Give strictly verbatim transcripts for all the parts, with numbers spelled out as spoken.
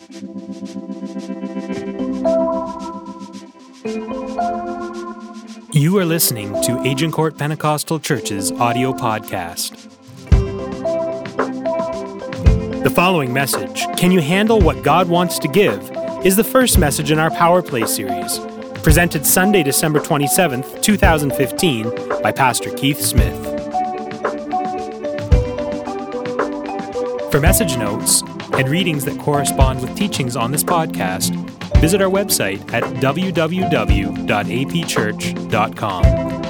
You are listening to Agincourt Pentecostal Church's audio podcast. The following message, Can You Handle What God Wants to Give?, is the first message in our Power Play series, presented Sunday, December twenty-seventh, twenty fifteen, by Pastor Keith Smith. For message notes and readings that correspond with teachings on this podcast, visit our website at w w w dot a p church dot com.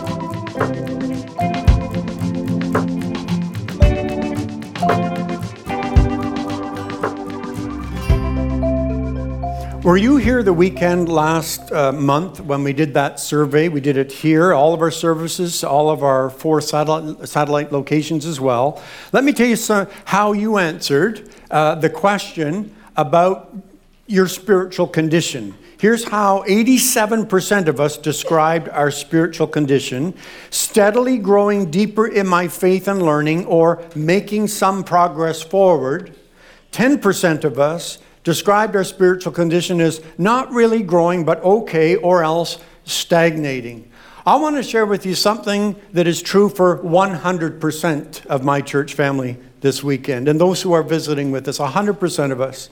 Were you here the weekend last uh, month when we did that survey? We did it here, all of our services, all of our four satellite, satellite locations as well. Let me tell you some, how you answered uh, the question about your spiritual condition. Here's how eighty-seven percent of us described our spiritual condition: steadily growing deeper in my faith and learning, or making some progress forward. ten percent of us described our spiritual condition as not really growing, but okay, or else stagnating. I want to share with you something that is true for one hundred percent of my church family this weekend, and those who are visiting with us, one hundred percent of us.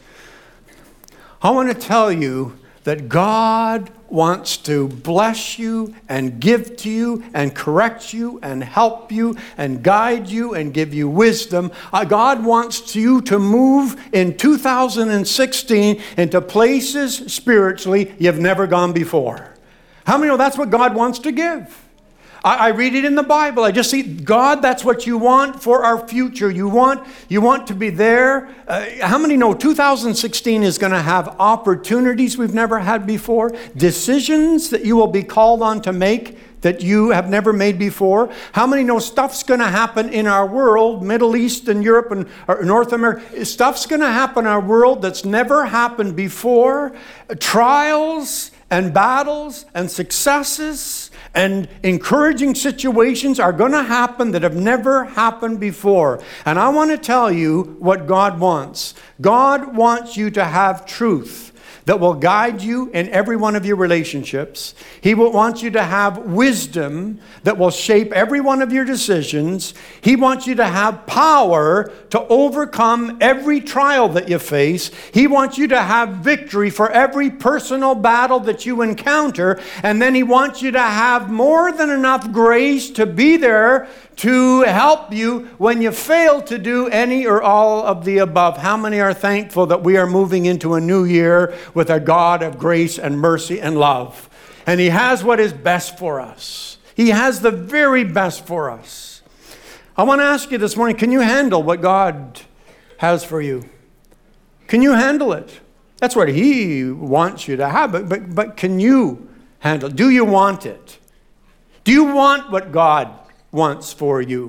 I want to tell you that God wants to bless you and give to you and correct you and help you and guide you and give you wisdom. Uh, God wants you to move in two thousand sixteen into places spiritually you've never gone before. How many know that's what God wants to give? I read it in the Bible. I just see, God, that's what you want for our future. You want, you want to be there. Uh, how many know two thousand sixteen is going to have opportunities we've never had before? Decisions that you will be called on to make that you have never made before? How many know stuff's going to happen in our world, Middle East and Europe and or North America? Stuff's going to happen in our world that's never happened before. Trials and battles and successes and encouraging situations are going to happen that have never happened before. And I want to tell you what God wants. God wants you to have truth that will guide you in every one of your relationships. He will want you to have wisdom that will shape every one of your decisions. He wants you to have power to overcome every trial that you face. He wants you to have victory for every personal battle that you encounter. And then he wants you to have more than enough grace to be there to help you when you fail to do any or all of the above. How many are thankful that we are moving into a new year with a God of grace and mercy and love? And he has what is best for us. He has the very best for us. I want to ask you this morning, can you handle what God has for you? Can you handle it? That's what he wants you to have, but, but, but can you handle it? Do you want it? Do you want what God wants for you?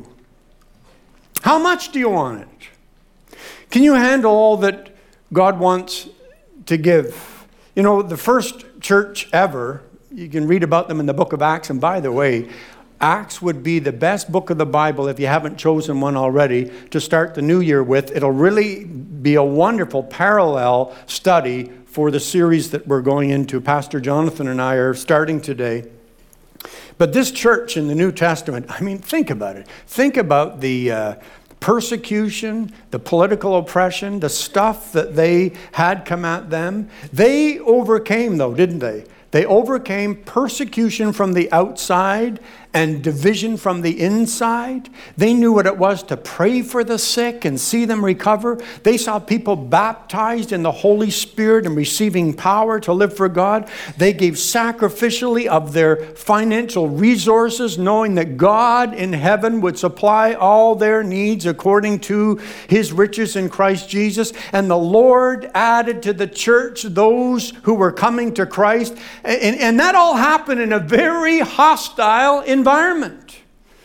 How much do you want it? Can you handle all that God wants to give? You know, the first church ever, you can read about them in the book of Acts, and by the way, Acts would be the best book of the Bible if you haven't chosen one already to start the new year with. It'll really be a wonderful parallel study for the series that we're going into. Pastor Jonathan and I are starting today. But this church in the New Testament, I mean, think about it. Think about the uh, persecution, the political oppression, the stuff that they had come at them. They overcame, though, didn't they? They overcame persecution from the outside and division from the inside. They knew what it was to pray for the sick and see them recover. They saw people baptized in the Holy Spirit and receiving power to live for God. They gave sacrificially of their financial resources, knowing that God in heaven would supply all their needs according to his riches in Christ Jesus. And the Lord added to the church those who were coming to Christ. And, and that all happened in a very hostile environment. environment.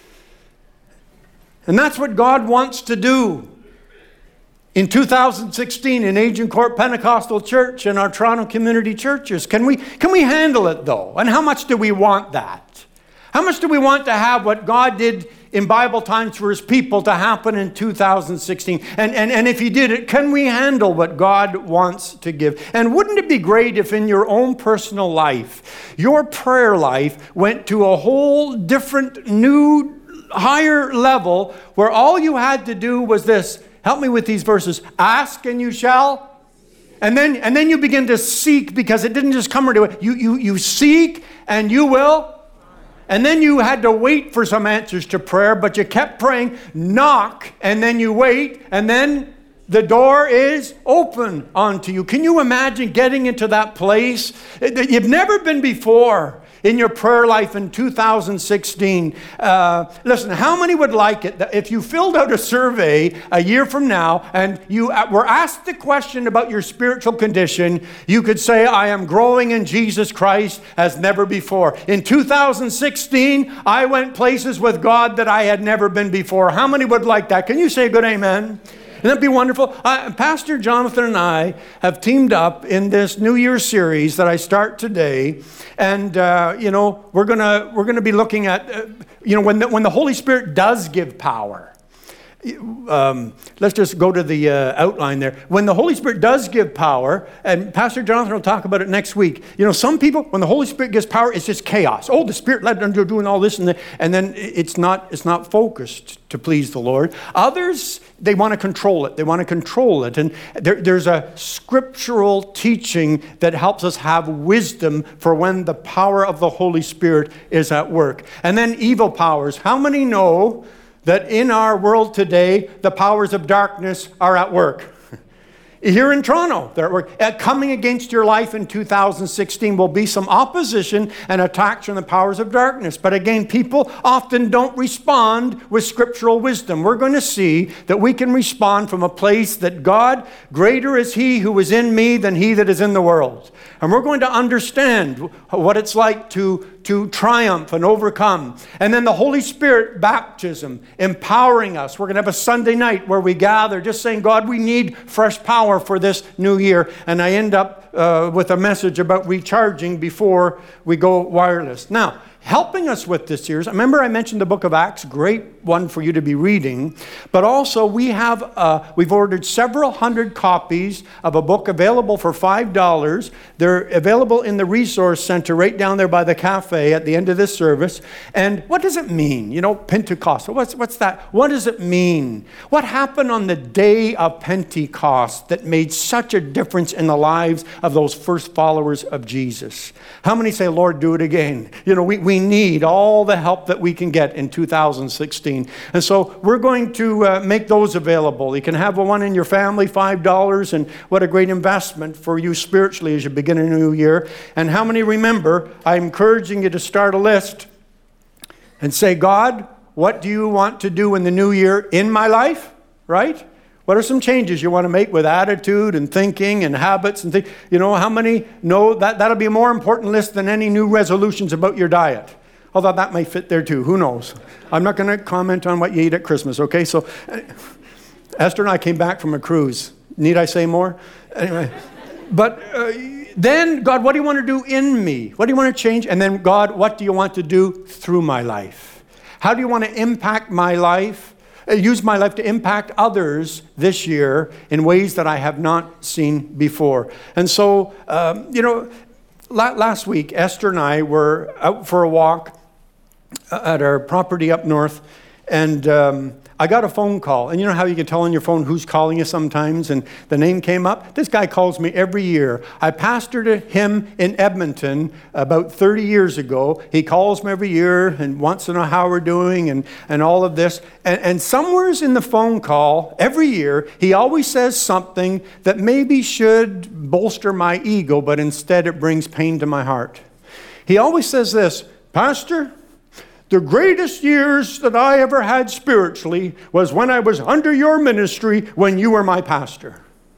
And that's what God wants to do in two thousand sixteen in Agincourt Pentecostal Church and our Toronto community churches. Can we, can we handle it though? And how much do we want that? How much do we want to have what God did in Bible times for his people to happen in two thousand sixteen? And, and, and if he did it, can we handle what God wants to give? And wouldn't it be great if in your own personal life, your prayer life went to a whole different, new, higher level where all you had to do was this. Help me with these verses. Ask and you shall. And then, and then you begin to seek, because it didn't just come right away. You, you, you seek and you will. And then you had to wait for some answers to prayer, but you kept praying. Knock, and then you wait, and then the door is open unto you. Can you imagine getting into that place that you've never been before in your prayer life in two thousand sixteen? Uh, listen, how many would like it that if you filled out a survey a year from now and you were asked the question about your spiritual condition, you could say, I am growing in Jesus Christ as never before. In two thousand sixteen, I went places with God that I had never been before. How many would like that? Can you say a good amen? Wouldn't that be wonderful? Uh, Pastor Jonathan and I have teamed up in this New Year's series that I start today, and uh, you know we're gonna we're gonna be looking at uh, you know when the, when the Holy Spirit does give power. Um, let's just go to the uh, outline there. When the Holy Spirit does give power, and Pastor Jonathan will talk about it next week. You know, some people, when the Holy Spirit gives power, it's just chaos. Oh, the Spirit led them to doing all this, and, the, and then it's not it's not focused to please the Lord. Others, they want to control it. They want to control it, and there, there's a scriptural teaching that helps us have wisdom for when the power of the Holy Spirit is at work. And then evil powers. How many know that in our world today, the powers of darkness are at work? Here in Toronto, they're at work. Uh, coming against your life in two thousand sixteen will be some opposition and attacks from the powers of darkness. But again, people often don't respond with scriptural wisdom. We're going to see that we can respond from a place that God, greater is he who is in me than he that is in the world. And we're going to understand what it's like to to triumph and overcome. And then the Holy Spirit baptism, empowering us. We're going to have a Sunday night where we gather just saying, God, we need fresh power for this new year. And I end up uh, with a message about recharging before we go wireless. Now, helping us with this series, remember I mentioned the book of Acts, great one for you to be reading, but also we have, uh, we've ordered several hundred copies of a book available for five dollars. They're available in the resource center right down there by the cafe at the end of this service. And what does it mean? You know, Pentecostal, what's, what's that? What does it mean? What happened on the day of Pentecost that made such a difference in the lives of those first followers of Jesus? How many say, Lord, do it again? You know, we, we need all the help that we can get in two thousand sixteen. And so we're going to uh, make those available. You can have one in your family, five dollars, and what a great investment for you spiritually as you begin a new year. And how many remember, I'm encouraging you to start a list and say, God, what do you want to do in the new year in my life, right? What are some changes you want to make with attitude and thinking and habits and things? You know, how many know that that'll be a more important list than any new resolutions about your diet? Although that may fit there too. Who knows? I'm not going to comment on what you eat at Christmas, okay? So Esther and I came back from a cruise. Need I say more? Anyway, but uh, then, God, what do you want to do in me? What do you want to change? And then, God, what do you want to do through my life? How do you want to impact my life? Use my life to impact others this year in ways that I have not seen before. And so, um, you know, la- last week, Esther and I were out for a walk at our property up north, and um, I got a phone call. And you know how you can tell on your phone who's calling you sometimes, and the name came up? This guy calls me every year. I pastored him in Edmonton about thirty years ago. He calls me every year and wants to know how we're doing and, and all of this. And, and somewhere's in the phone call, every year, he always says something that maybe should bolster my ego, but instead it brings pain to my heart. He always says this, Pastor, the greatest years that I ever had spiritually was when I was under your ministry when you were my pastor.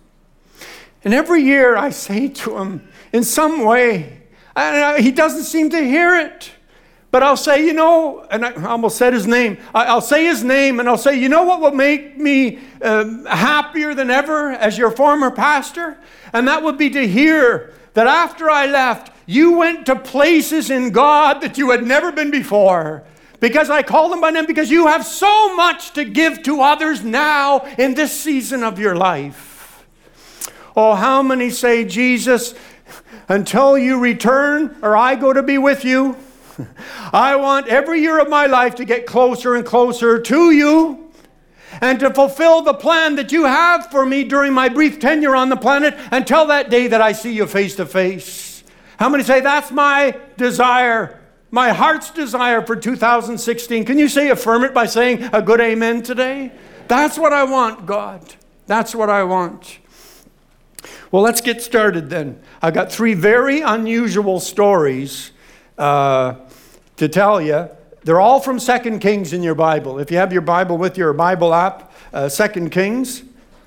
And every year I say to him in some way, and he doesn't seem to hear it, but I'll say, you know, and I almost said his name, I'll say his name and I'll say, you know what will make me um, happier than ever as your former pastor? And that would be to hear that after I left, you went to places in God that you had never been before. Because I call them by name, because you have so much to give to others now in this season of your life. Oh, how many say, Jesus, until you return or I go to be with you, I want every year of my life to get closer and closer to you and to fulfill the plan that you have for me during my brief tenure on the planet until that day that I see you face to face. How many say that's my desire, my heart's desire for two thousand sixteen? Can you say affirm it by saying a good amen today? That's what I want, God. That's what I want. Well, let's get started then. I got three very unusual stories uh, to tell you. They're all from Second Kings in your Bible. If you have your Bible with your Bible app, uh, Second Kings.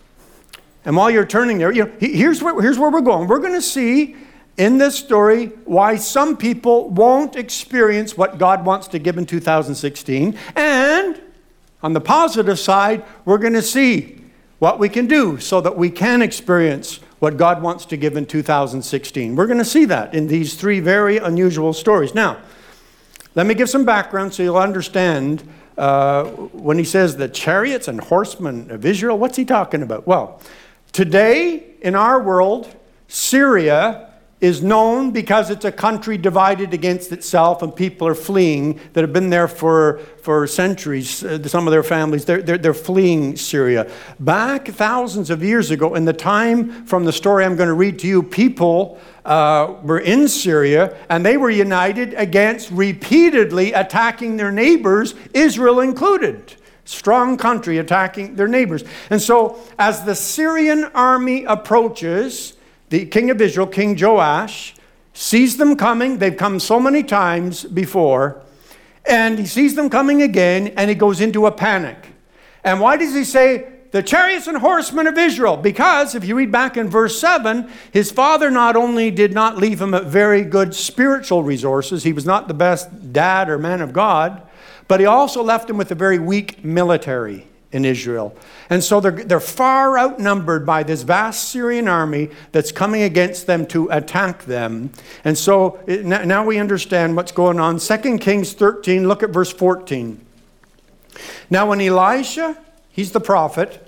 And while you're turning there, you know, here's where, here's where we're going. We're going to see in this story why some people won't experience what God wants to give in two thousand sixteen. And on the positive side, we're going to see what we can do so that we can experience what God wants to give in two thousand sixteen. We're going to see that in these three very unusual stories. Now, let me give some background so you'll understand uh, when he says the chariots and horsemen of Israel. What's he talking about? Well, today in our world, Syria is known because it's a country divided against itself and people are fleeing that have been there for, for centuries. Uh, some of their families, they're, they're, they're fleeing Syria. Back thousands of years ago, in the time from the story I'm going to read to you, people uh, were in Syria and they were united against repeatedly attacking their neighbors, Israel included. Strong country attacking their neighbors. And so as the Syrian army approaches, the king of Israel, King Joash, sees them coming. They've come so many times before. And he sees them coming again, and he goes into a panic. And why does he say, the chariots and horsemen of Israel? Because if you read back in verse seven, his father not only did not leave him very good spiritual resources, he was not the best dad or man of God, but he also left him with a very weak military in Israel. And so they're, they're far outnumbered by this vast Syrian army that's coming against them to attack them. And so it, now we understand what's going on. Second Kings thirteen, look at verse fourteen. Now when Elisha, he's the prophet,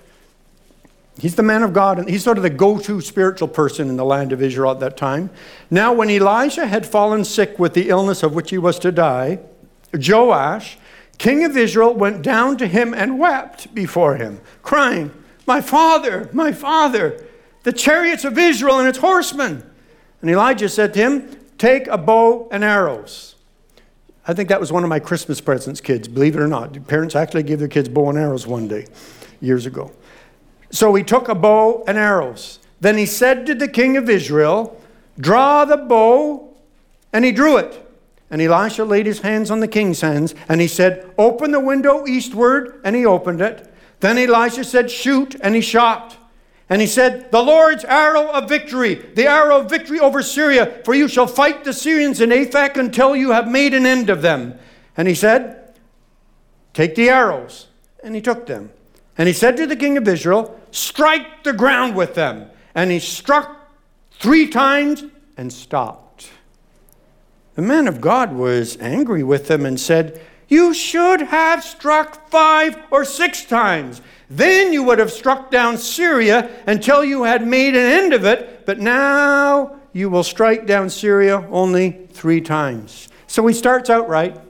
he's the man of God, and he's sort of the go-to spiritual person in the land of Israel at that time. Now when Elisha had fallen sick with the illness of which he was to die, Joash, king of Israel, went down to him and wept before him, crying, my father, my father, the chariots of Israel and its horsemen. And Elijah said to him, take a bow and arrows. I think that was one of my Christmas presents, kids, believe it or not. Parents actually gave their kids bow and arrows one day, years ago. So he took a bow and arrows. Then he said to the king of Israel, draw the bow, and he drew it. And Elisha laid his hands on the king's hands, and he said, open the window eastward, and he opened it. Then Elisha said, shoot, and he shot. And he said, the Lord's arrow of victory, the arrow of victory over Syria, for you shall fight the Syrians in Aphek until you have made an end of them. And he said, take the arrows. And he took them. And he said to the king of Israel, strike the ground with them. And he struck three times and stopped. The man of God was angry with them and said, you should have struck five or six times. Then you would have struck down Syria until you had made an end of it. But now you will strike down Syria only three times. So he starts out right,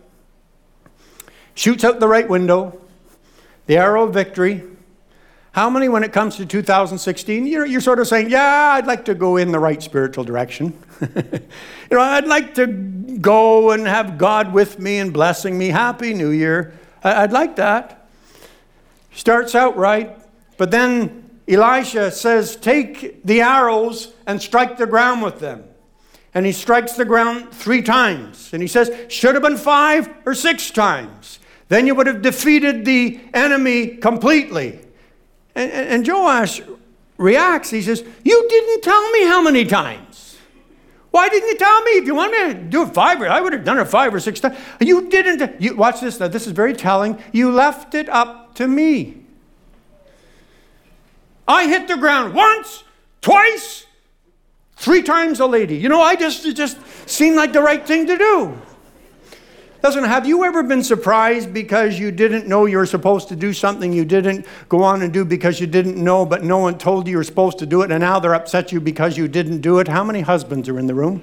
shoots out the right window, the arrow of victory. How many, when it comes to two thousand sixteen, you're, you're sort of saying, yeah, I'd like to go in the right spiritual direction. You know, I'd like to go and have God with me and blessing me. Happy New Year. I'd like that. Starts out right. But then Elisha says, take the arrows and strike the ground with them. And he strikes the ground three times. And he says, should have been five or six times. Then you would have defeated the enemy completely. And, and Joash reacts. He says, you didn't tell me how many times. Why didn't you tell me? If you wanted me to do it five, I would have done it five or six times. You didn't. You, watch this. Now, this is very telling. You left it up to me. I hit the ground once, twice, three times a lady. You know, I just, it just seemed like the right thing to do. Listen, have you ever been surprised because you didn't know you were supposed to do something you didn't go on and do because you didn't know, but no one told you you were supposed to do it, and now they're upset you because you didn't do it? How many husbands are in the room?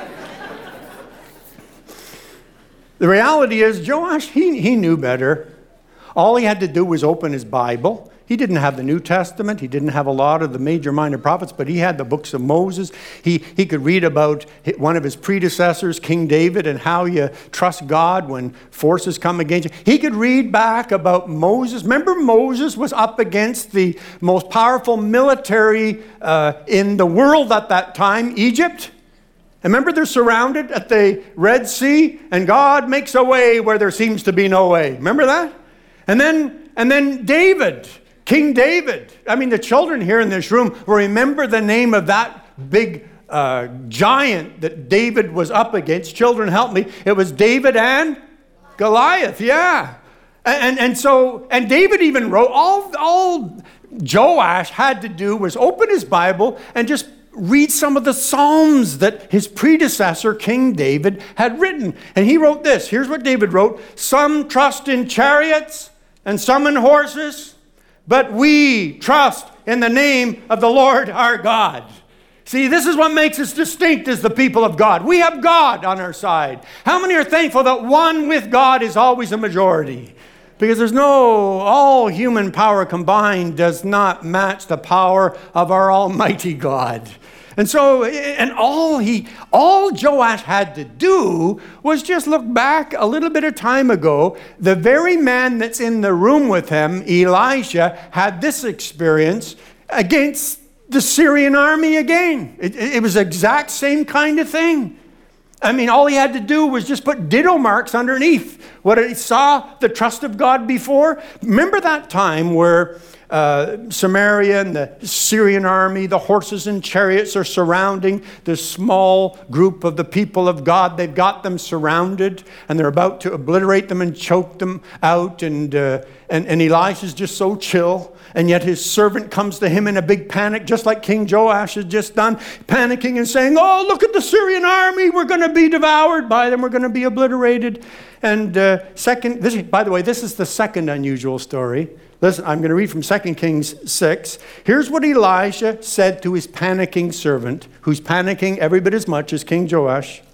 The reality is, Joash, he, he knew better. All he had to do was open his Bible. He didn't have the New Testament. He didn't have a lot of the major minor prophets, but he had the books of Moses. He, he could read about one of his predecessors, King David, and how you trust God when forces come against you. He could read back about Moses. Remember, Moses was up against the most powerful military uh, in the world at that time, Egypt. And remember, they're surrounded at the Red Sea, and God makes a way where there seems to be no way. Remember that? And then, and then David, King David. I mean, the children here in this room will remember the name of that big uh, giant that David was up against. Children, help me. It was David and Goliath, yeah. And, and, and so, and David even wrote, all, all Joash had to do was open his Bible and just read some of the Psalms that his predecessor, King David, had written. And he wrote this. Here's what David wrote. Some trust in chariots and some in horses, but we trust in the name of the Lord our God. See, this is what makes us distinct as the people of God. We have God on our side. How many are thankful that one with God is always a majority? Because there's no, all human power combined does not match the power of our almighty God. And so, and all he, all Joash had to do was just look back a little bit of time ago. The very man that's in the room with him, Elisha, had this experience against the Syrian army again. It, it was the exact same kind of thing. I mean, all he had to do was just put ditto marks underneath what he saw the trust of God before. Remember that time where uh, Samaria and the Syrian army, the horses and chariots are surrounding this small group of the people of God. They've got them surrounded and they're about to obliterate them and choke them out. And, uh, and, and Elisha's just so chill. And yet his servant comes to him in a big panic, just like King Joash has just done, panicking and saying, oh, look at the Syrian army. We're going to be devoured by them. We're going to be obliterated. And uh, second, this, by the way, this is the second unusual story. Listen, I'm going to read from Second Kings six. Here's what Elisha said to his panicking servant, who's panicking every bit as much as King Joash.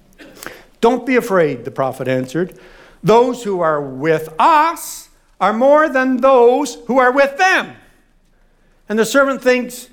Don't be afraid, the prophet answered. Those who are with us are more than those who are with them. And the servant thinks,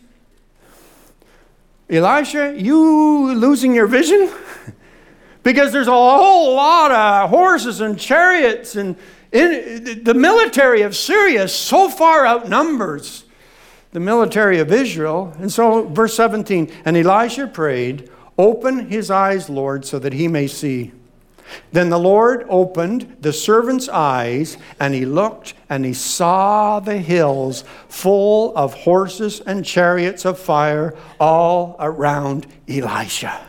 Elisha, you losing your vision? Because there's a whole lot of horses and chariots, and in, the military of Syria so far outnumbers the military of Israel. And so, verse seventeen, and Elisha prayed, open his eyes, Lord, so that he may see. Then the Lord opened the servant's eyes, and he looked, and he saw the hills full of horses and chariots of fire all around Elisha.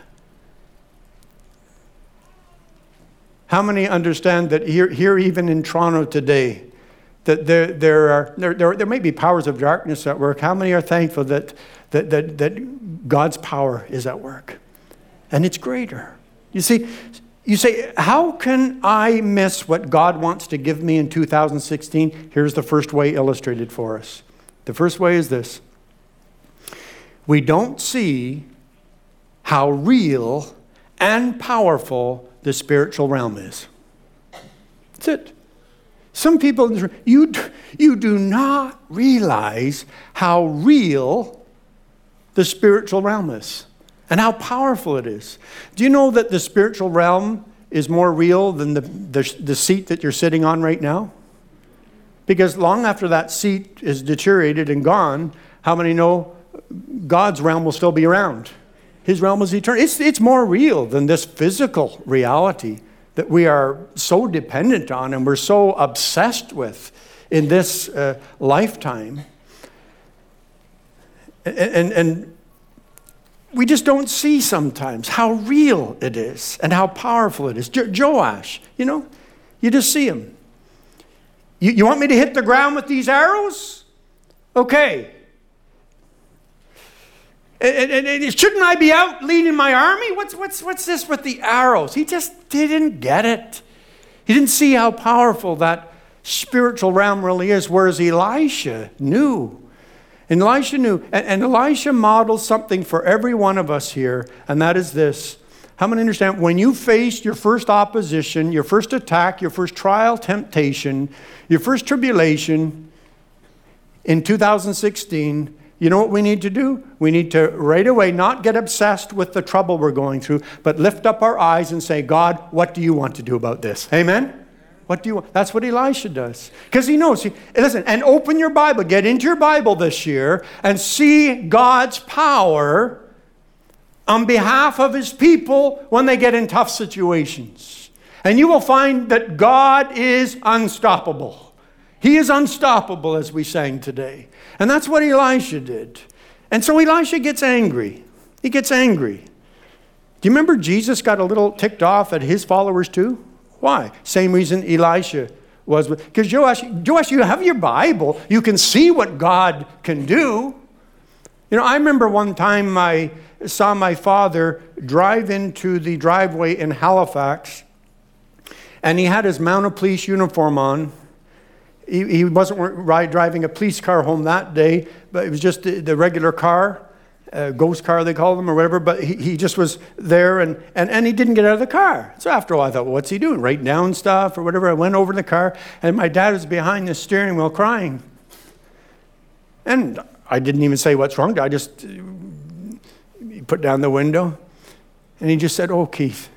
How many understand that here, here even in Toronto today, that there, there, are, there, there, there may be powers of darkness at work? How many are thankful that, that, that, that God's power is at work? And it's greater. You see, you say, how can I miss what God wants to give me in two thousand sixteen? Here's the first way illustrated for us. The first way is this. We don't see how real and powerful the spiritual realm is. That's it. Some people, you, you do not realize how real the spiritual realm is and how powerful it is. Do you know that the spiritual realm is more real than the, the, the seat that you're sitting on right now? Because long after that seat is deteriorated and gone, how many know God's realm will still be around? His realm is eternal. It's, it's more real than this physical reality that we are so dependent on and we're so obsessed with in this uh, lifetime. And, and, and we just don't see sometimes how real it is and how powerful it is. Jo- Joash, you know, you just see him. You, you want me to hit the ground with these arrows? Okay. And, and, and shouldn't I be out leading my army? What's, what's, what's this with the arrows? He just didn't get it. He didn't see how powerful that spiritual realm really is, whereas Elisha knew. And Elisha knew. And, and Elisha models something for every one of us here, and that is this. How many understand? When you faced your first opposition, your first attack, your first trial, temptation, your first tribulation in two thousand sixteen, you know what we need to do? We need to right away not get obsessed with the trouble we're going through, but lift up our eyes and say, God, what do you want to do about this? Amen? What do you want? That's what Elisha does. Because he knows. He, listen, and open your Bible. Get into your Bible this year and see God's power on behalf of his people when they get in tough situations. And you will find that God is unstoppable. He is unstoppable, as we sang today. And that's what Elisha did. And so Elisha gets angry. He gets angry. Do you remember Jesus got a little ticked off at his followers too? Why? Same reason Elisha was. Because Joash, Joash, you have your Bible. You can see what God can do. You know, I remember one time I saw my father drive into the driveway in Halifax, and he had his mounted police uniform on. He, he wasn't ride, driving a police car home that day, but it was just the, the regular car, uh, ghost car they call them or whatever, but he, he just was there, and, and, and he didn't get out of the car. So after a while I thought, well, what's he doing? Writing down stuff or whatever. I went over to the car, and my dad was behind the steering wheel crying. And I didn't even say what's wrong. I just put down the window, and he just said, oh, Keith,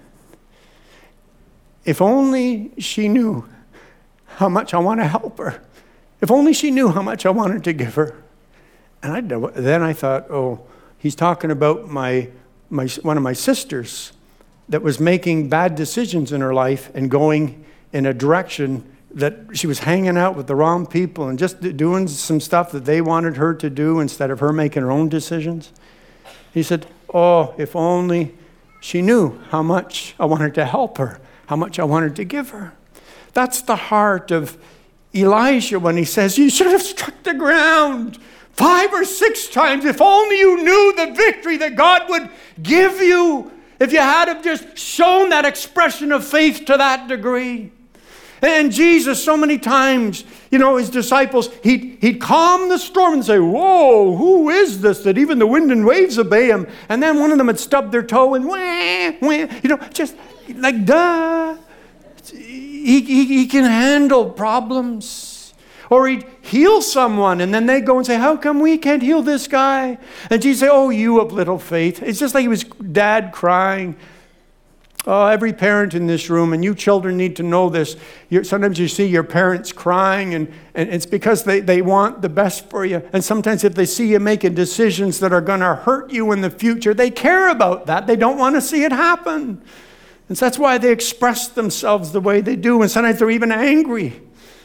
if only she knew how much I want to help her. If only she knew how much I wanted to give her. And I, then I thought, oh, he's talking about my, my one of my sisters that was making bad decisions in her life and going in a direction that she was hanging out with the wrong people and just doing some stuff that they wanted her to do instead of her making her own decisions. He said, oh, if only she knew how much I wanted to help her, how much I wanted to give her. That's the heart of Elisha when he says, you should have struck the ground five or six times. If only you knew the victory that God would give you. If you had have just shown that expression of faith to that degree. And Jesus, so many times, you know, his disciples, he'd, he'd calm the storm and say, whoa, who is this that even the wind and waves obey him? And then one of them had stubbed their toe and wah, wah, you know, just like, duh. He, he, he can handle problems. Or he'd heal someone, and then they go and say, how come we can't heal this guy? And Jesus say, oh, you of little faith. It's just like he was dad crying. Oh, every parent in this room, and you children need to know this. You're, sometimes you see your parents crying, and, and it's because they, they want the best for you. And sometimes if they see you making decisions that are going to hurt you in the future, they care about that. They don't want to see it happen. And so that's why they express themselves the way they do, and sometimes they're even angry.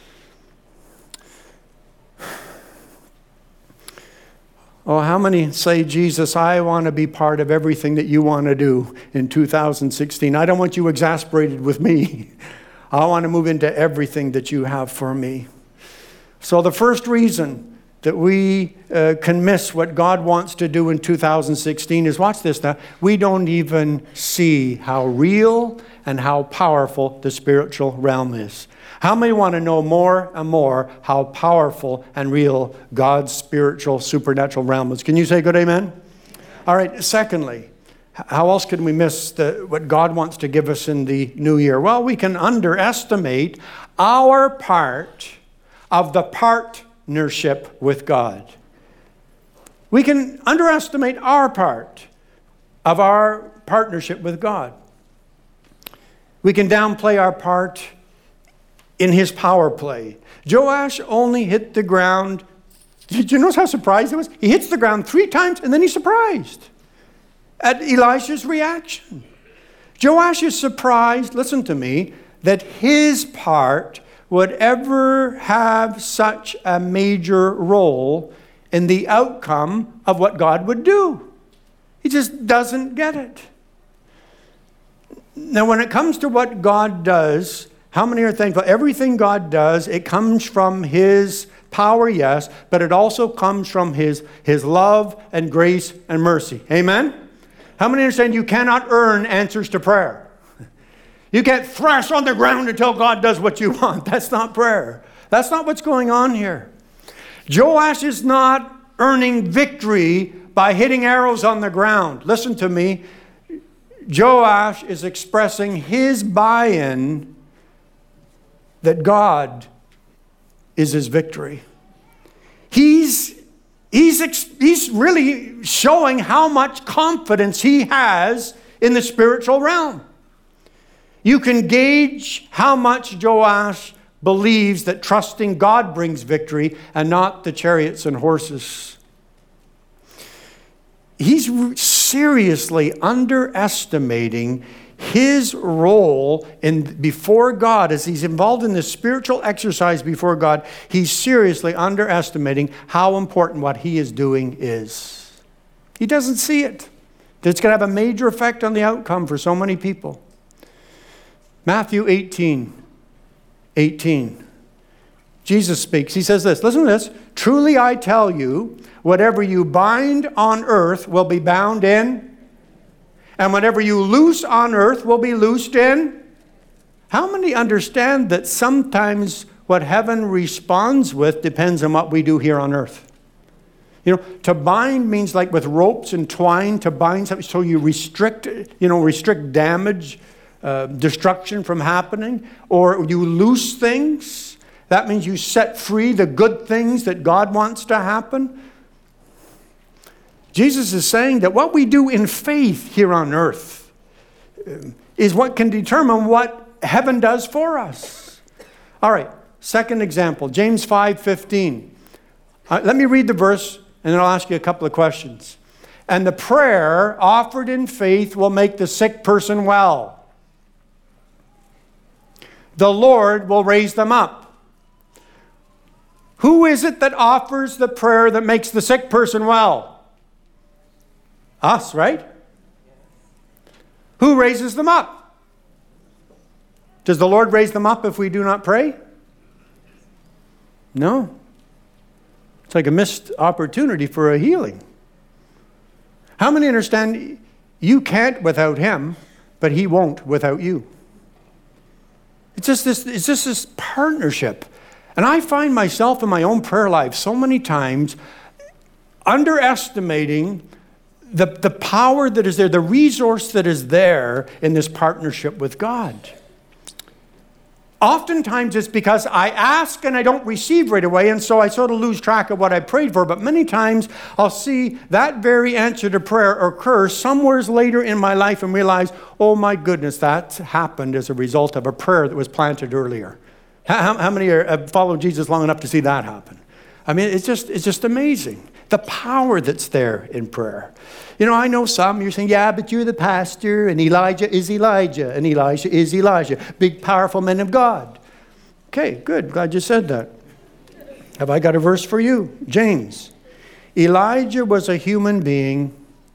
Oh, how many say, Jesus, I want to be part of everything that you want to do in two thousand sixteen. I don't want you exasperated with me. I want to move into everything that you have for me. So the first reason that we uh, can miss what God wants to do in two thousand sixteen is, watch this now, we don't even see how real and how powerful the spiritual realm is. How many want to know more and more how powerful and real God's spiritual, supernatural realm is? Can you say good amen? All right, secondly, how else can we miss the, what God wants to give us in the new year? Well, we can underestimate our part of the partnership with God. We can underestimate our part of our partnership with God. We can downplay our part in his power play. Joash only hit the ground. Did you notice how surprised he was? He hits the ground three times and then he's surprised at Elisha's reaction. Joash is surprised, listen to me, that his part would ever have such a major role in the outcome of what God would do. He just doesn't get it. Now, when it comes to what God does, how many are thankful? Everything God does, it comes from his power, yes, but it also comes from his, his love and grace and mercy. Amen? How many understand you cannot earn answers to prayer? You can't thrash on the ground until God does what you want. That's not prayer. That's not what's going on here. Joash is not earning victory by hitting arrows on the ground. Listen to me. Joash is expressing his buy-in that God is his victory. He's, he's, he's really showing how much confidence he has in the spiritual realm. You can gauge how much Joash believes that trusting God brings victory and not the chariots and horses. He's seriously underestimating his role in before God. As he's involved in this spiritual exercise before God, he's seriously underestimating how important what he is doing is. He doesn't see it. It's going to have a major effect on the outcome for so many people. Matthew eighteen, eighteen. Jesus speaks. He says this. Listen to this. Truly I tell you, whatever you bind on earth will be bound in, and whatever you loose on earth will be loosed in. How many understand that sometimes what heaven responds with depends on what we do here on earth? You know, to bind means like with ropes and twine, to bind something so you restrict, you know, restrict damage, uh, destruction from happening, or you loose things. That means you set free the good things that God wants to happen. Jesus is saying that what we do in faith here on earth is what can determine what heaven does for us. All right, second example, James five fifteen. Uh, let me read the verse and then I'll ask you a couple of questions. And the prayer offered in faith will make the sick person well. The Lord will raise them up. Who is it that offers the prayer that makes the sick person well? Us, right? Who raises them up? Does the Lord raise them up if we do not pray? No. It's like a missed opportunity for a healing. How many understand you can't without Him, but He won't without you? It's just this, it's just this partnership. And I find myself in my own prayer life so many times underestimating the, the power that is there, the resource that is there in this partnership with God. Oftentimes it's because I ask and I don't receive right away, and so I sort of lose track of what I prayed for. But many times I'll see that very answer to prayer occur somewhere later in my life and realize, oh my goodness, that happened as a result of a prayer that was planted earlier. How, how many are, have followed Jesus long enough to see that happen? I mean, it's just it's just amazing. The power that's there in prayer. You know, I know some, you're saying, yeah, but you're the pastor, and Elijah is Elijah, and Elisha is Elijah. Big, powerful men of God. Okay, good. Glad you said that. Have I got a verse for you? James. Elijah was a human being,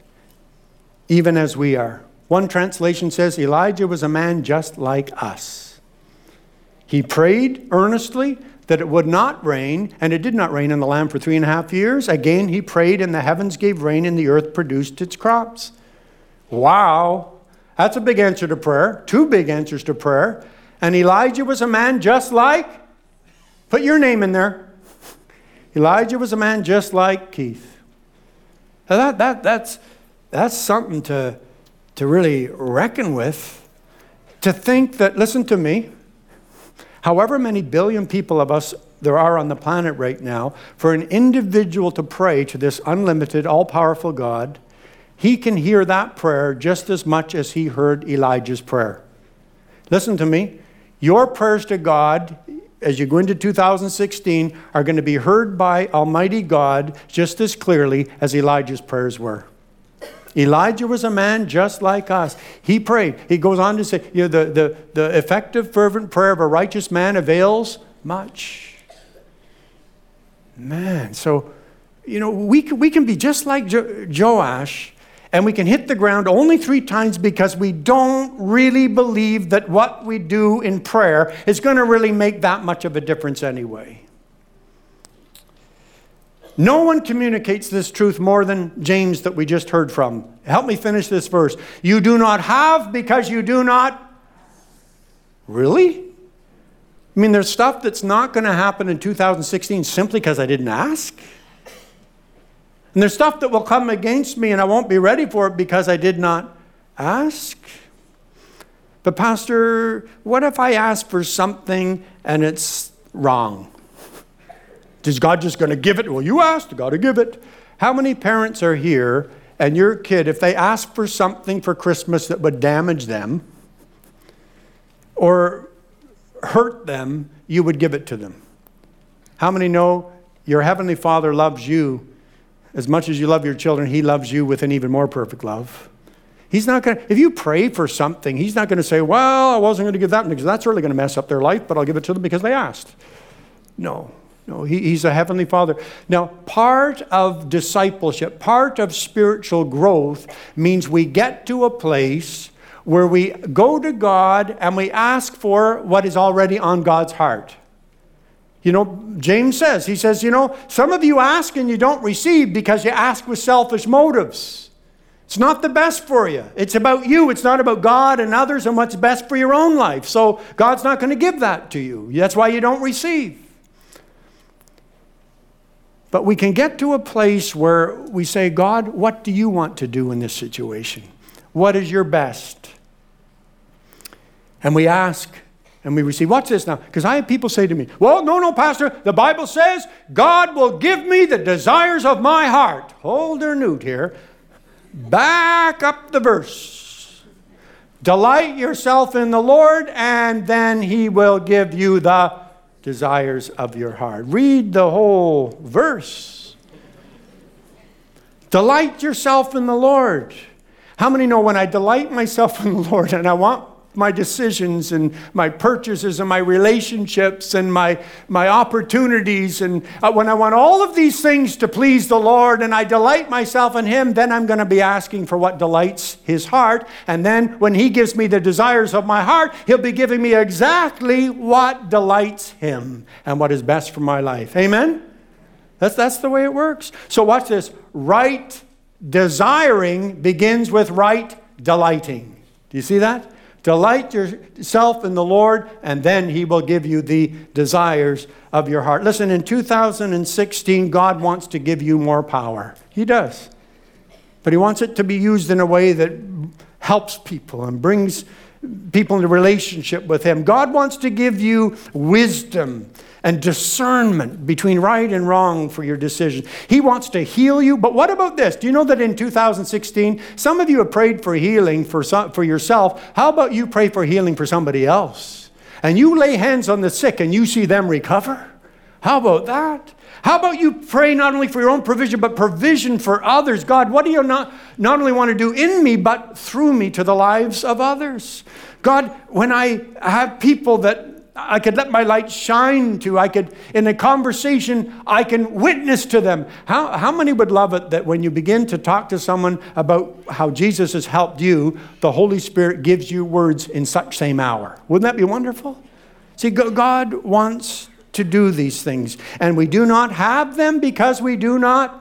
even as we are. One translation says, Elijah was a man just like us. He prayed earnestly that it would not rain, and it did not rain in the land for three and a half years. Again, he prayed, and the heavens gave rain, and the earth produced its crops. Wow. That's a big answer to prayer. Two big answers to prayer. And Elijah was a man just like, put your name in there. Elijah was a man just like Keith. Now that, that, that's, that's something to, to really reckon with. To think that, listen to me, however many billion people of us there are on the planet right now, for an individual to pray to this unlimited, all-powerful God, He can hear that prayer just as much as He heard Elijah's prayer. Listen to me. Your prayers to God, as you go into two thousand sixteen, are going to be heard by Almighty God just as clearly as Elijah's prayers were. Elijah was a man just like us. He prayed. He goes on to say, you know, the, the, the effective, fervent prayer of a righteous man avails much. Man, so, you know, we can, we can be just like jo- Joash, and we can hit the ground only three times because we don't really believe that what we do in prayer is going to really make that much of a difference anyway. No one communicates this truth more than James that we just heard from. Help me finish this verse. You do not have because you do not. Really? I mean, there's stuff that's not going to happen in two thousand sixteen simply because I didn't ask. And there's stuff that will come against me and I won't be ready for it because I did not ask. But Pastor, what if I ask for something and it's wrong? Is God just going to give it? Well, you asked, God to give it. How many parents are here and your kid, if they ask for something for Christmas that would damage them or hurt them, you would give it to them? How many know your Heavenly Father loves you as much as you love your children? He loves you with an even more perfect love. He's not going to, if you pray for something, he's not going to say, well, I wasn't going to give that because that's really going to mess up their life, but I'll give it to them because they asked. No, no, he, he's a Heavenly Father. Now, part of discipleship, part of spiritual growth means we get to a place where we go to God and we ask for what is already on God's heart. You know, James says, he says, you know, some of you ask and you don't receive because you ask with selfish motives. It's not the best for you. It's about you. It's not about God and others and what's best for your own life. So God's not going to give that to you. That's why you don't receive. But we can get to a place where we say, God, what do you want to do in this situation? What is your best? And we ask and we receive. Watch this now. Because I have people say to me, well, no, no, Pastor, the Bible says God will give me the desires of my heart. Hold their newt here. Back up the verse. Delight yourself in the Lord, and then he will give you the desires of your heart. Read the whole verse. Delight yourself in the Lord. How many know when I delight myself in the Lord and I want my decisions and my purchases and my relationships and my, my opportunities, and uh, when I want all of these things to please the Lord and I delight myself in him, then I'm going to be asking for what delights his heart. And then when he gives me the desires of my heart, he'll be giving me exactly what delights him and what is best for my life. Amen? That's, that's the way it works. So watch this. Right desiring begins with right delighting. Do you see that? Delight yourself in the Lord, and then he will give you the desires of your heart. Listen, in two thousand sixteen, God wants to give you more power. He does. But he wants it to be used in a way that helps people and brings people into relationship with him. God wants to give you wisdom and discernment between right and wrong for your decisions. He wants to heal you. But what about this? Do you know that in two thousand sixteen, some of you have prayed for healing for, some, for yourself. How about you pray for healing for somebody else? And you lay hands on the sick and you see them recover? How about that? How about you pray not only for your own provision, but provision for others? God, what do you not, not only want to do in me, but through me to the lives of others? God, when I have people that I could let my light shine to, I could, in a conversation, I can witness to them. How, how many would love it that when you begin to talk to someone about how Jesus has helped you, the Holy Spirit gives you words in such same hour? Wouldn't that be wonderful? See, God wants to do these things, and we do not have them because we do not.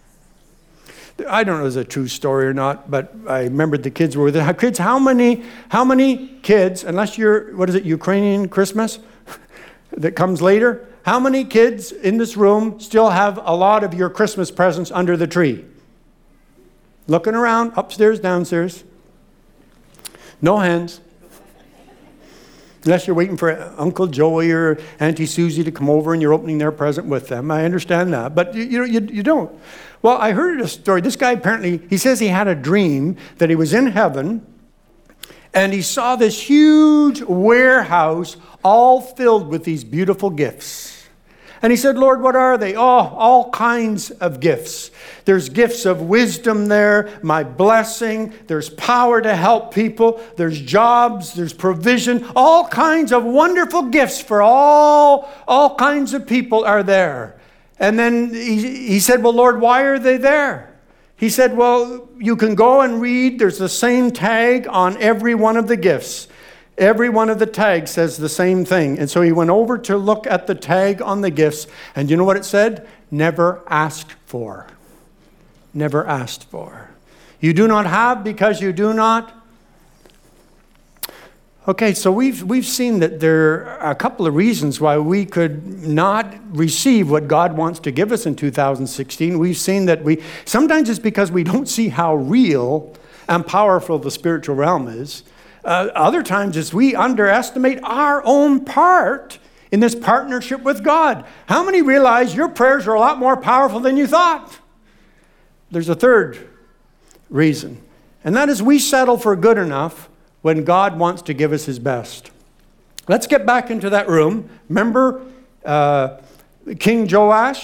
I don't know if it's a true story or not, but I remembered the kids were with it. Kids, how many, how many kids, unless you're, what is it, Ukrainian Christmas that comes later, how many kids in this room still have a lot of your Christmas presents under the tree? Looking around, upstairs, downstairs. No hands. Unless you're waiting for Uncle Joey or Auntie Susie to come over and you're opening their present with them. I understand that. But you, you, you, you don't. Well, I heard a story. This guy apparently, he says he had a dream that he was in heaven and he saw this huge warehouse all filled with these beautiful gifts. And he said, Lord, what are they? Oh, all kinds of gifts. There's gifts of wisdom there, my blessing. There's power to help people. There's jobs. There's provision. All kinds of wonderful gifts for all, all kinds of people are there. And then he, he said, well, Lord, why are they there? He said, well, you can go and read. There's the same tag on every one of the gifts. Every one of the tags says the same thing. And so he went over to look at the tag on the gifts. And you know what it said? Never asked for. Never asked for. You do not have because you do not. Okay, so we've we've seen that there are a couple of reasons why we could not receive what God wants to give us in two thousand sixteen. We've seen that we sometimes it's because we don't see how real and powerful the spiritual realm is. Uh, other times it's we underestimate our own part in this partnership with God. How many realize your prayers are a lot more powerful than you thought? There's a third reason, and that is we settle for good enough when God wants to give us his best. Let's get back into that room. Remember uh, King Joash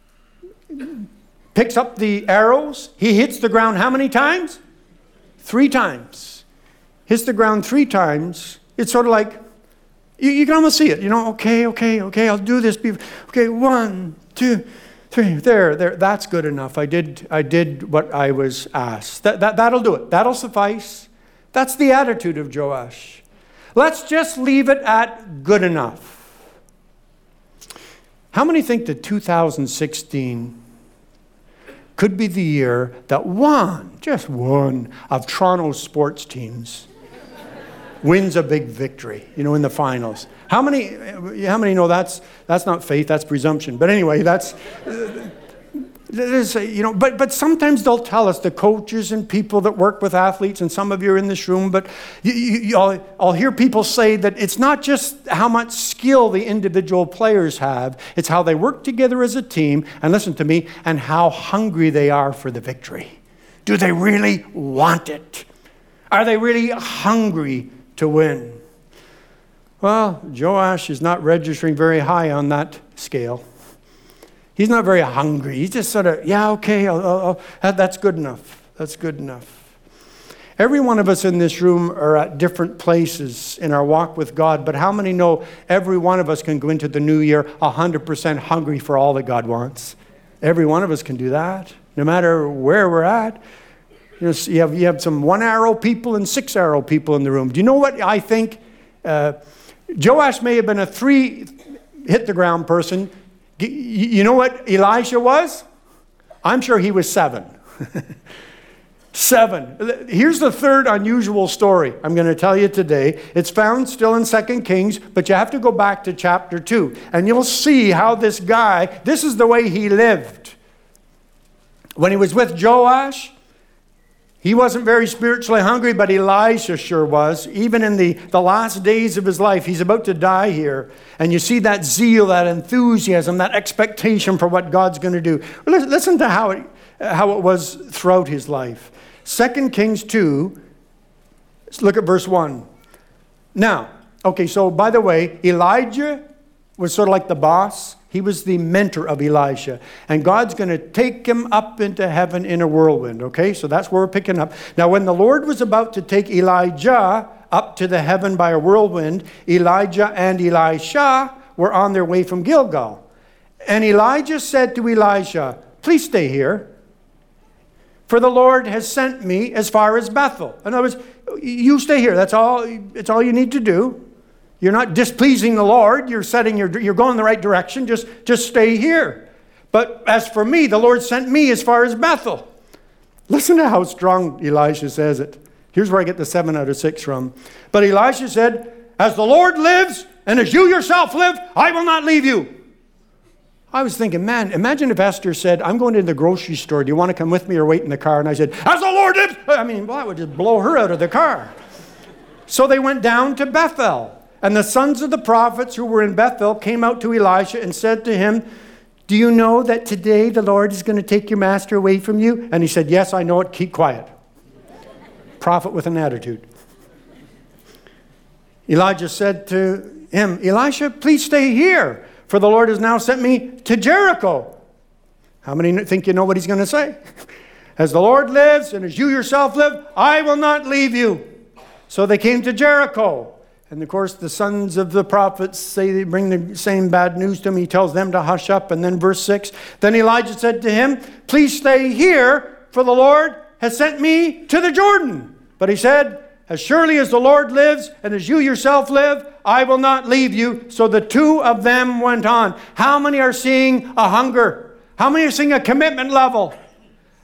picks up the arrows. He hits the ground how many times? Three times. Hits the ground three times. It's sort of like, you, you can almost see it. You know, okay, okay, okay, I'll do this. Okay, one, two, three. There, there. That's good enough. I did, I did what I was asked. That, that, that'll do it. That'll suffice. That's the attitude of Joash. Let's just leave it at good enough. How many think that two thousand sixteen could be the year that one, just one, of Toronto's sports teams wins a big victory, you know, in the finals? How many, how many know that's that's not faith, that's presumption. But anyway, that's... Uh, There's a, you know, but but sometimes they'll tell us, the coaches and people that work with athletes, and some of you are in this room, but you, you, I'll, I'll hear people say that it's not just how much skill the individual players have, it's how they work together as a team, and listen to me, and how hungry they are for the victory. Do they really want it? Are they really hungry to win? Well, Joash is not registering very high on that scale. He's not very hungry. He's just sort of, yeah, okay, I'll, I'll, I'll, that's good enough. That's good enough. Every one of us in this room are at different places in our walk with God, but how many know every one of us can go into the new year one hundred percent hungry for all that God wants? Every one of us can do that, no matter where we're at. You know, you have, you have some one-arrow people and six-arrow people in the room. Do you know what I think? Uh, Joash may have been a three-hit-the-ground person. You know what Elisha was? I'm sure he was seven. Seven. Here's the third unusual story I'm going to tell you today. It's found still in Second Kings, but you have to go back to chapter two. And you'll see how this guy, this is the way he lived. When he was with Joash, he wasn't very spiritually hungry, but Elisha sure was. Even in the, the last days of his life, he's about to die here. And you see that zeal, that enthusiasm, that expectation for what God's going to do. Listen to how it, how it was throughout his life. Second Kings two, let's look at verse one. Now, okay, so by the way, Elijah was sort of like the boss. He was the mentor of Elisha. And God's going to take him up into heaven in a whirlwind. Okay, so that's where we're picking up. Now, when the Lord was about to take Elijah up to the heaven by a whirlwind, Elijah and Elisha were on their way from Gilgal. And Elijah said to Elisha, please stay here, for the Lord has sent me as far as Bethel. In other words, you stay here. That's all, it's all you need to do. You're not displeasing the Lord. You're setting your, you're going the right direction. Just, just stay here. But as for me, the Lord sent me as far as Bethel. Listen to how strong Elisha says it. Here's where I get the seven out of six from. But Elisha said, as the Lord lives, and as you yourself live, I will not leave you. I was thinking, man, imagine if Esther said, I'm going to the grocery store. Do you want to come with me or wait in the car? And I said, as the Lord lives. I mean, well, that would just blow her out of the car. So they went down to Bethel. And the sons of the prophets who were in Bethel came out to Elisha and said to him, do you know that today the Lord is going to take your master away from you? And he said, yes, I know it. Keep quiet. Prophet with an attitude. Elijah said to him, Elisha, please stay here, for the Lord has now sent me to Jericho. How many think you know what he's going to say? As the Lord lives and as you yourself live, I will not leave you. So they came to Jericho. And of course, the sons of the prophets say they bring the same bad news to him. He tells them to hush up. And then verse six, then Elijah said to him, please stay here, for the Lord has sent me to the Jordan. But he said, as surely as the Lord lives and as you yourself live, I will not leave you. So the two of them went on. How many are seeing a hunger? How many are seeing a commitment level?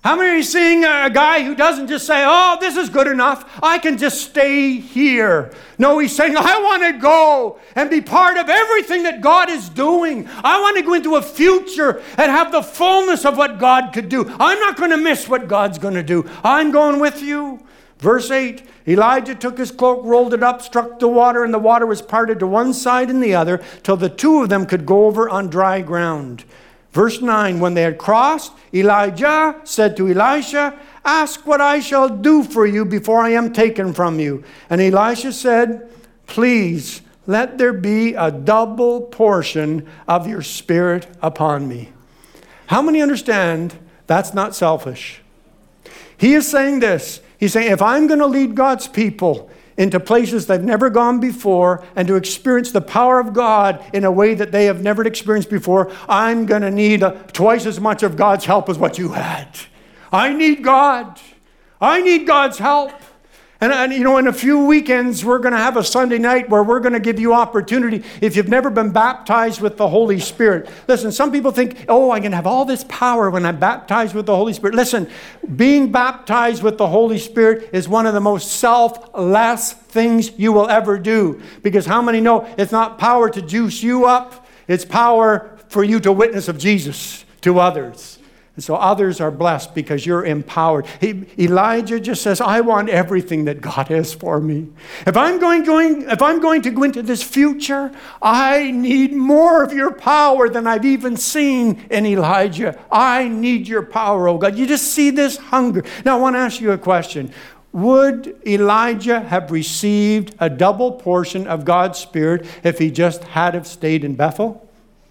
How many are seeing a guy who doesn't just say, oh, this is good enough, I can just stay here? No, he's saying, I want to go and be part of everything that God is doing. I want to go into a future and have the fullness of what God could do. I'm not going to miss what God's going to do. I'm going with you. Verse eight, Elijah took his cloak, rolled it up, struck the water, and the water was parted to one side and the other, till the two of them could go over on dry ground. Verse nine, when they had crossed, Elijah said to Elisha, ask what I shall do for you before I am taken from you. And Elisha said, please, let there be a double portion of your spirit upon me. How many understand that's not selfish? He is saying this. He's saying, if I'm going to lead God's people into places they've never gone before and to experience the power of God in a way that they have never experienced before, I'm going to need a, twice as much of God's help as what you had. I need God. I need God's help. And, and, you know, in a few weekends, we're going to have a Sunday night where we're going to give you opportunity if you've never been baptized with the Holy Spirit. Listen, some people think, oh, I can have all this power when I'm baptized with the Holy Spirit. Listen, being baptized with the Holy Spirit is one of the most selfless things you will ever do. Because how many know it's not power to juice you up, it's power for you to witness of Jesus to others. And so others are blessed because you're empowered. He, Elijah just says, I want everything that God has for me. If I'm going, going, if I'm going to go into this future, I need more of your power than I've even seen in Elijah. I need your power, oh God. You just see this hunger. Now, I want to ask you a question. Would Elijah have received a double portion of God's Spirit if he just had have stayed in Bethel?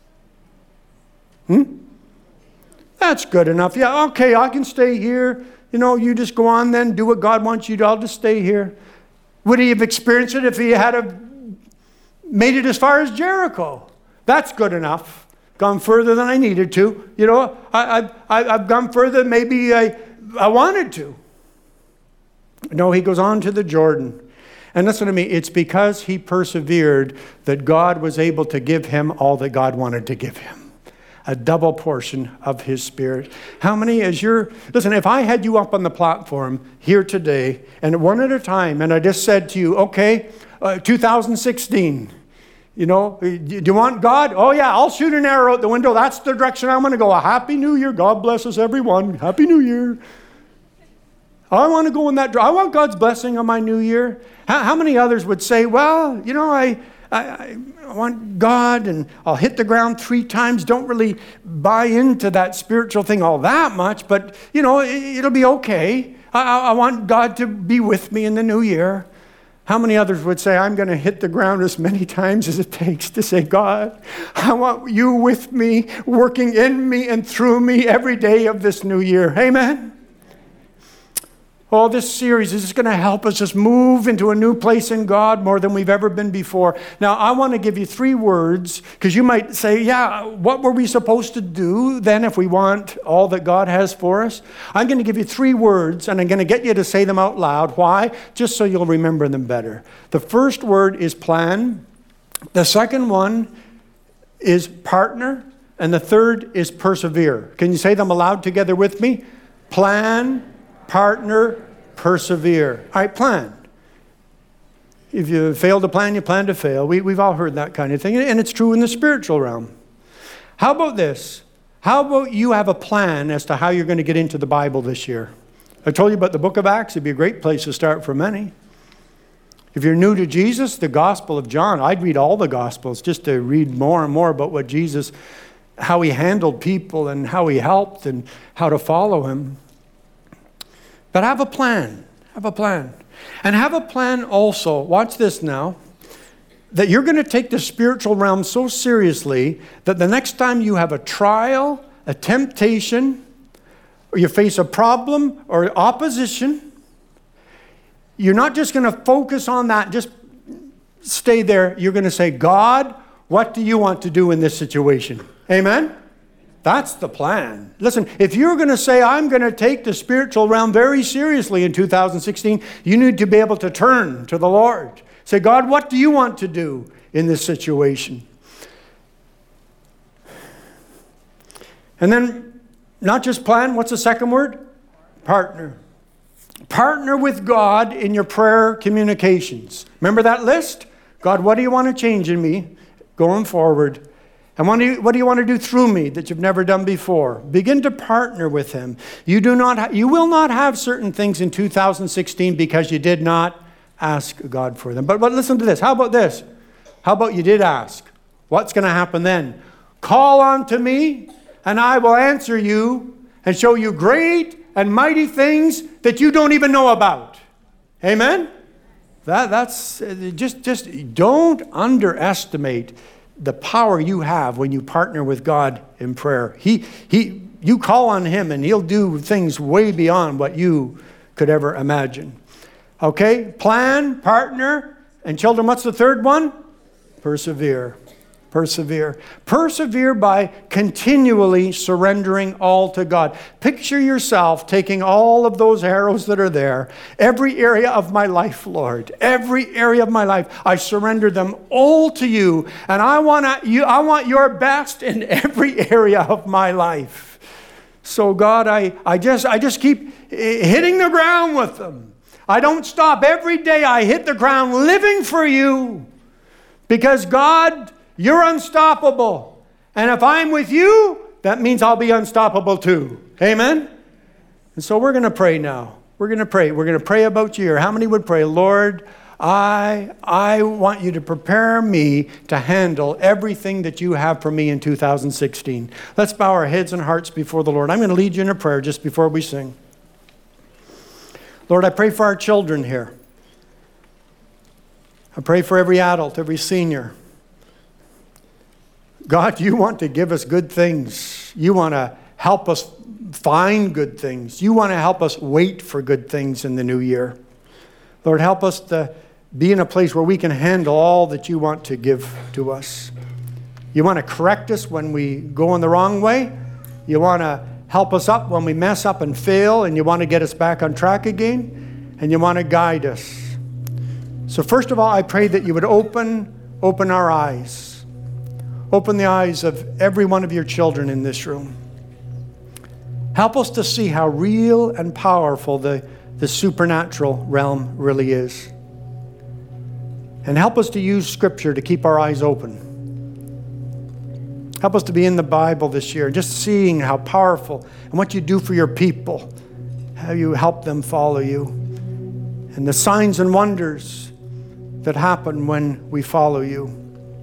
Hmm? That's good enough. Yeah, okay, I can stay here. You know, you just go on then, do what God wants you to. I'll just stay here. Would he have experienced it if he had have made it as far as Jericho? That's good enough. Gone further than I needed to. You know, I, I, I've gone further than maybe I, I wanted to. No, he goes on to the Jordan. And listen to me, it's because he persevered that God was able to give him all that God wanted to give him. A double portion of his Spirit. How many as you're, listen, if I had you up on the platform here today, and one at a time, and I just said to you, okay, uh, two thousand sixteen, you know, do you want God? Oh yeah, I'll shoot an arrow out the window. That's the direction I'm going to go. A Happy New Year. God bless us, everyone. Happy New Year. I want to go in that, I want God's blessing on my new year. How, how many others would say, well, you know, I, I, I want God and I'll hit the ground three times. Don't really buy into that spiritual thing all that much, but, you know, it, it'll be okay. I, I want God to be with me in the new year. How many others would say, I'm going to hit the ground as many times as it takes to say, God, I want you with me, working in me and through me every day of this new year. Amen. Well, this series is going to help us just move into a new place in God more than we've ever been before. Now, I want to give you three words, because you might say, yeah, what were we supposed to do then if we want all that God has for us? I'm going to give you three words, and I'm going to get you to say them out loud. Why? Just so you'll remember them better. The first word is plan. The second one is partner. And the third is persevere. Can you say them aloud together with me? Plan, partner, persevere. All right, plan. If you fail to plan, you plan to fail. We, we've all heard that kind of thing, and it's true in the spiritual realm. How about this? How about you have a plan as to how you're going to get into the Bible this year? I told you about the book of Acts. It'd be a great place to start for many. If you're new to Jesus, the Gospel of John, I'd read all the Gospels just to read more and more about what Jesus, how he handled people and how he helped and how to follow him. But have a plan. Have a plan. And have a plan also, watch this now, that you're going to take the spiritual realm so seriously that the next time you have a trial, a temptation, or you face a problem or opposition, you're not just going to focus on that, just stay there. You're going to say, God, what do you want to do in this situation? Amen? That's the plan. Listen, if you're going to say, I'm going to take the spiritual realm very seriously in two thousand sixteen, you need to be able to turn to the Lord. Say, God, what do you want to do in this situation? And then, not just plan, what's the second word? partner. Partner with God in your prayer communications. Remember that list? God, what do you want to change in me going forward? And what do, you, what do you want to do through me that you've never done before? Begin to partner with him. You do not. Ha- you will not have certain things in two thousand sixteen because you did not ask God for them. But, but listen to this. How about this? How about you did ask? What's going to happen then? Call unto me, and I will answer you and show you great and mighty things that you don't even know about. Amen? That, that's just, just don't underestimate the power you have when you partner with God in prayer. He, he, you call on him and he'll do things way beyond what you could ever imagine. Okay? Plan, partner, and children, what's the third one? Persevere. Persevere. Persevere by continually surrendering all to God. Picture yourself taking all of those arrows that are there. Every area of my life, Lord. Every area of my life. I surrender them all to you. And I want you, I want your best in every area of my life. So God, I, I just I just keep hitting the ground with them. I don't stop. Every day I hit the ground living for you. Because God, you're unstoppable. And if I'm with you, that means I'll be unstoppable too. Amen? And so we're going to pray now. We're going to pray. We're going to pray about you here. How many would pray, Lord, I, I want you to prepare me to handle everything that you have for me in two thousand sixteen. Let's bow our heads and hearts before the Lord. I'm going to lead you in a prayer just before we sing. Lord, I pray for our children here. I pray for every adult, every senior. God, you want to give us good things. You want to help us find good things. You want to help us wait for good things in the new year. Lord, help us to be in a place where we can handle all that you want to give to us. You want to correct us when we go in the wrong way. You want to help us up when we mess up and fail, and you want to get us back on track again, and you want to guide us. So first of all, I pray that you would open, open our eyes. Open the eyes of every one of your children in this room. Help us to see how real and powerful the, the supernatural realm really is. And help us to use Scripture to keep our eyes open. Help us to be in the Bible this year, just seeing how powerful and what you do for your people, how you help them follow you, and the signs and wonders that happen when we follow you.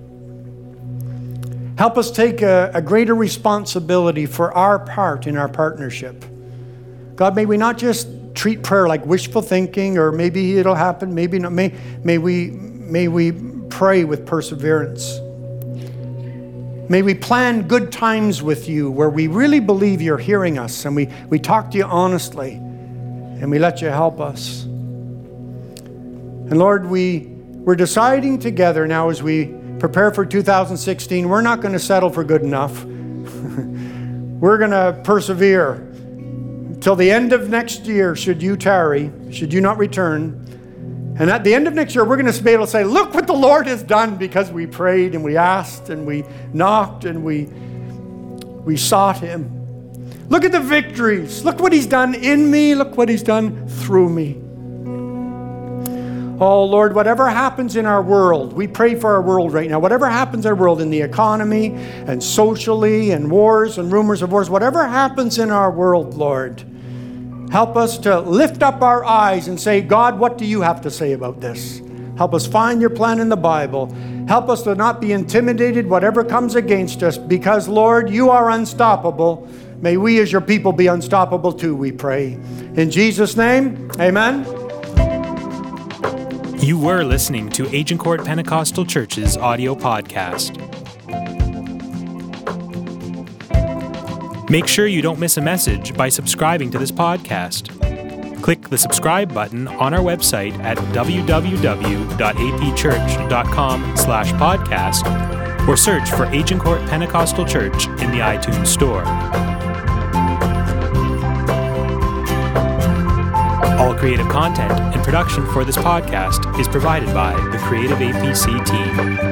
Help us take a, a greater responsibility for our part in our partnership. God, may we not just treat prayer like wishful thinking, or maybe it'll happen, maybe not. May, may, we, may we pray with perseverance. May we plan good times with you where we really believe you're hearing us, and we, we talk to you honestly, and we let you help us. And Lord, we, we're deciding together now as we prepare for two thousand sixteen, we're not going to settle for good enough. We're going to persevere till the end of next year, should you tarry, should you not return. And at the end of next year, we're going to be able to say, look what the Lord has done, because we prayed and we asked and we knocked and we, we sought him. Look at the victories. Look what he's done in me. Look what he's done through me. Oh, Lord, whatever happens in our world, we pray for our world right now. Whatever happens in our world, in the economy and socially and wars and rumors of wars, whatever happens in our world, Lord, help us to lift up our eyes and say, God, what do you have to say about this? Help us find your plan in the Bible. Help us to not be intimidated, whatever comes against us, because, Lord, you are unstoppable. May we as your people be unstoppable too, we pray. In Jesus' name, amen. You were listening to Agincourt Pentecostal Church's audio podcast. Make sure you don't miss a message by subscribing to this podcast. Click the subscribe button on our website at w w w dot a p church dot com slash podcast, or search for Agincourt Pentecostal Church in the iTunes Store. All creative content and production for this podcast is provided by the Creative A P C team.